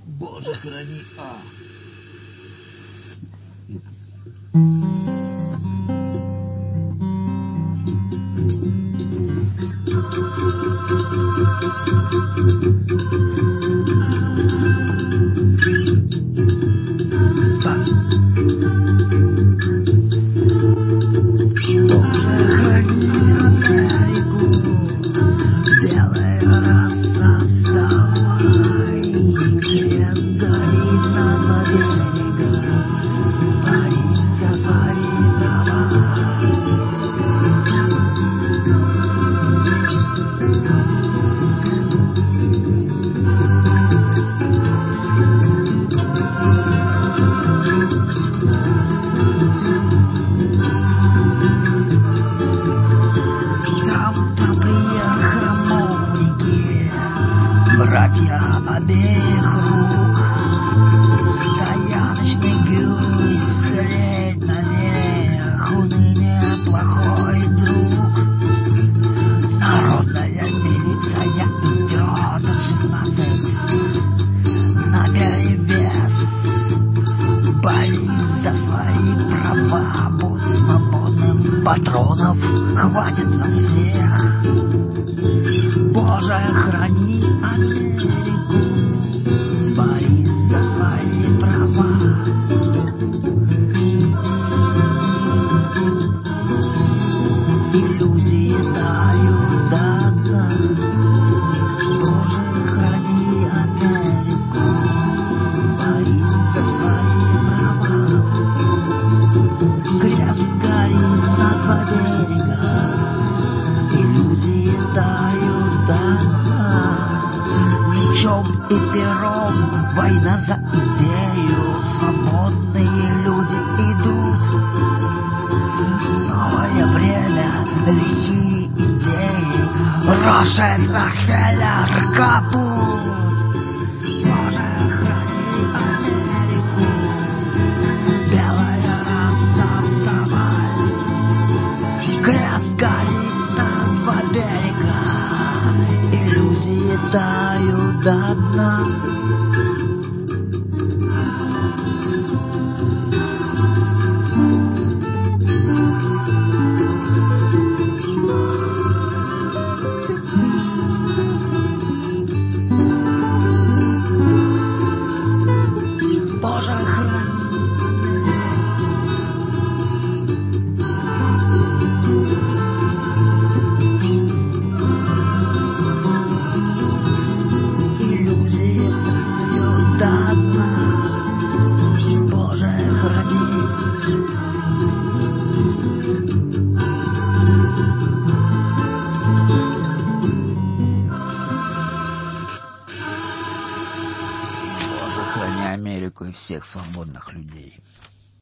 Боже, храни. Братья обеих рук, стояночный гусь, след наверх, уныние плохой друг. Народная милиция идет в 16 наперевес. Борись за свои права, будь свободным, патронов хватит на всех. Боже, храни Америку, борись за свои права. Иллюзии тают до дна. Боже, храни Америку, борись за свои права. Крест горит на два берега, иллюзии тают до дна. Мечом и пером война за идею, свободные люди идут. Новое время, лихие идеи, Рокфеллер капут. Боже, храни Америку, белая раса, вставай. Крест горит на два берега, иллюзии тают до дна. Боже, храни иллюзии тают до дна. Боже, храни. Боже, храни Америку и всех свободных людей.